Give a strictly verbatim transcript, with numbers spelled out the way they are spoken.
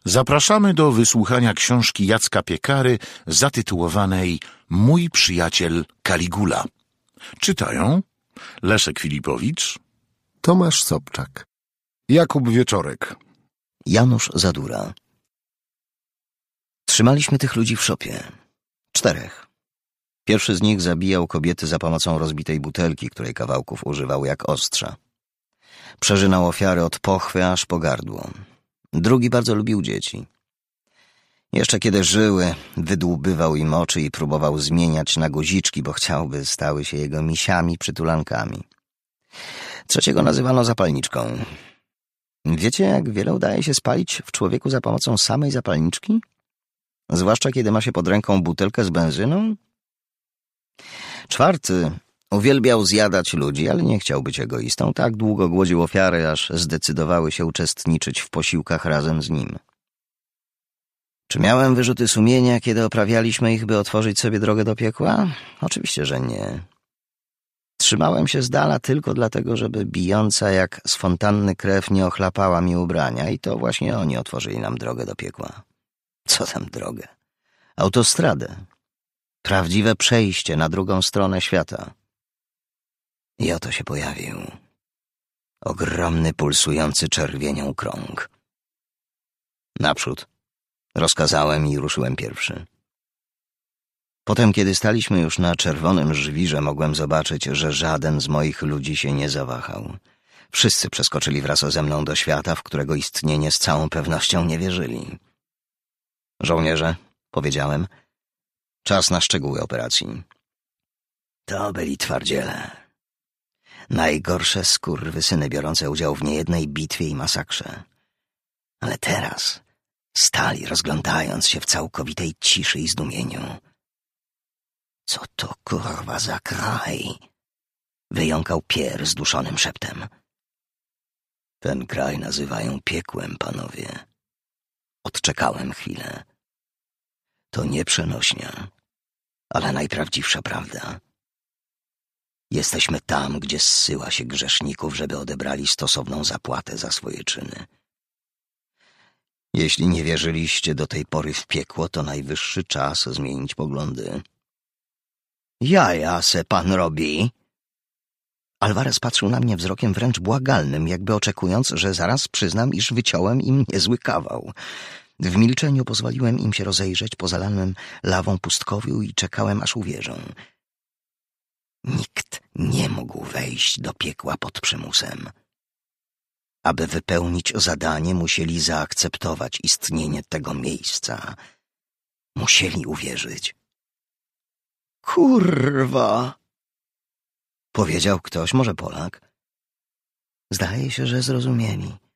Zapraszamy do wysłuchania książki Jacka Piekary zatytułowanej Mój przyjaciel Kaligula. Czytają Leszek Filipowicz, Tomasz Sobczak, Jakub Wieczorek, Janusz Zadura. Trzymaliśmy tych ludzi w szopie. Czterech. Pierwszy z nich zabijał kobiety za pomocą rozbitej butelki, której kawałków używał jak ostrza. Przeżynał ofiary od pochwy aż po gardło. Drugi bardzo lubił dzieci. Jeszcze kiedy żyły, wydłubywał im oczy i próbował zmieniać na guziczki, bo chciałby stały się jego misiami przytulankami. Trzeciego nazywano zapalniczką. Wiecie, jak wiele udaje się spalić w człowieku za pomocą samej zapalniczki? Zwłaszcza kiedy ma się pod ręką butelkę z benzyną? Czwarty uwielbiał zjadać ludzi, ale nie chciał być egoistą. Tak długo głodził ofiary, aż zdecydowały się uczestniczyć w posiłkach razem z nim. Czy miałem wyrzuty sumienia, kiedy oprawialiśmy ich, by otworzyć sobie drogę do piekła? Oczywiście, że nie. Trzymałem się z dala tylko dlatego, żeby bijąca jak z fontanny krew nie ochlapała mi ubrania i to właśnie oni otworzyli nam drogę do piekła. Co tam drogę? Autostradę. Prawdziwe przejście na drugą stronę świata. I oto się pojawił. Ogromny, pulsujący czerwienią krąg. Naprzód. Rozkazałem i ruszyłem pierwszy. Potem, kiedy staliśmy już na czerwonym żwirze, mogłem zobaczyć, że żaden z moich ludzi się nie zawahał. Wszyscy przeskoczyli wraz ze mną do świata, w którego istnienie z całą pewnością nie wierzyli. Żołnierze, powiedziałem, czas na szczegóły operacji. To byli twardziele. Najgorsze skurwysyny biorące udział w niejednej bitwie i masakrze. Ale teraz stali, rozglądając się w całkowitej ciszy i zdumieniu. Co to kurwa za kraj? Wyjąkał Pier zduszonym szeptem. Ten kraj nazywają piekłem, panowie. Odczekałem chwilę. To nie przenośnia, ale najprawdziwsza prawda. Jesteśmy tam, gdzie zsyła się grzeszników, żeby odebrali stosowną zapłatę za swoje czyny. Jeśli nie wierzyliście do tej pory w piekło, to najwyższy czas zmienić poglądy. Jaja se pan robi? Alvarez patrzył na mnie wzrokiem wręcz błagalnym, jakby oczekując, że zaraz przyznam, iż wyciąłem im niezły kawał. W milczeniu pozwoliłem im się rozejrzeć po zalanym lawą pustkowiu i czekałem, aż uwierzą. Nikt nie mógł wejść do piekła pod przymusem. Aby wypełnić zadanie, musieli zaakceptować istnienie tego miejsca. Musieli uwierzyć. Kurwa! Powiedział ktoś, może Polak. Zdaje się, że zrozumieli.